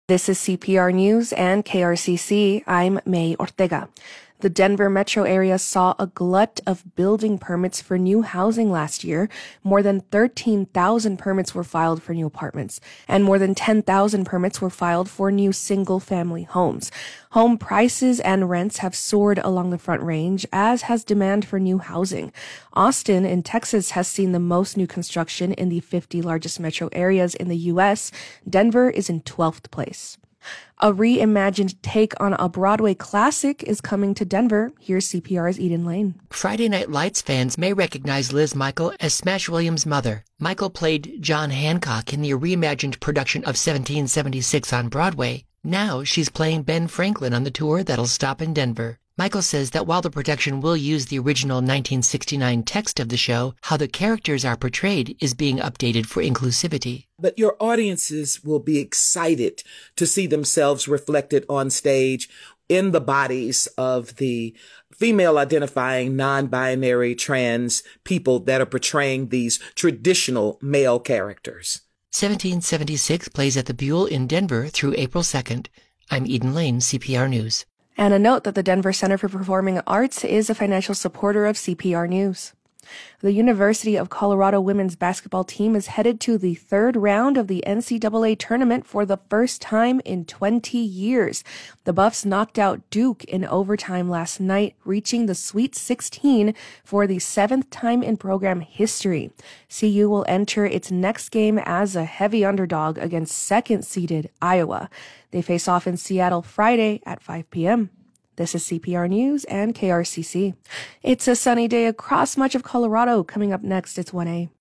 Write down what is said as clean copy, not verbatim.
This is CPR News and KRCC. I'm May Ortega. The Denver metro area saw a glut of building permits for new housing last year. More than 13,000 permits were filed for new apartments, and more than 10,000 permits were filed for new single-family homes. Home prices and rents have soared along the Front Range, as has demand for new housing. Austin in Texas has seen the most new construction in the 50 largest metro areas in the U.S. Denver is in 12th place. A reimagined take on a Broadway classic is coming to Denver. Here's CPR's Eden Lane. Friday Night Lights fans may recognize Liz Michael as Smash Williams' mother. Michael played John Hancock in the reimagined production of 1776 on Broadway. Now she's playing Ben Franklin on the tour that'll stop in Denver. Michael says that while the production will use the original 1969 text of the show, how the characters are portrayed is being updated for inclusivity. But your audiences will be excited to see themselves reflected on stage in the bodies of the female identifying non-binary trans people that are portraying these traditional male characters. 1776 plays at the Buell in Denver through April 2nd. I'm Eden Lane, CPR News. And a note that the Denver Center for Performing Arts is a financial supporter of CPR News. The University of Colorado women's basketball team is headed to the third round of the NCAA tournament for the first time in 20 years. The Buffs knocked out Duke in overtime last night, reaching the Sweet 16 for the seventh time in program history. CU will enter its next game as a heavy underdog against second-seeded Iowa. They face off in Seattle Friday at 5 p.m. This is CPR News and KRCC. It's a sunny day across much of Colorado. Coming up next, it's 1A.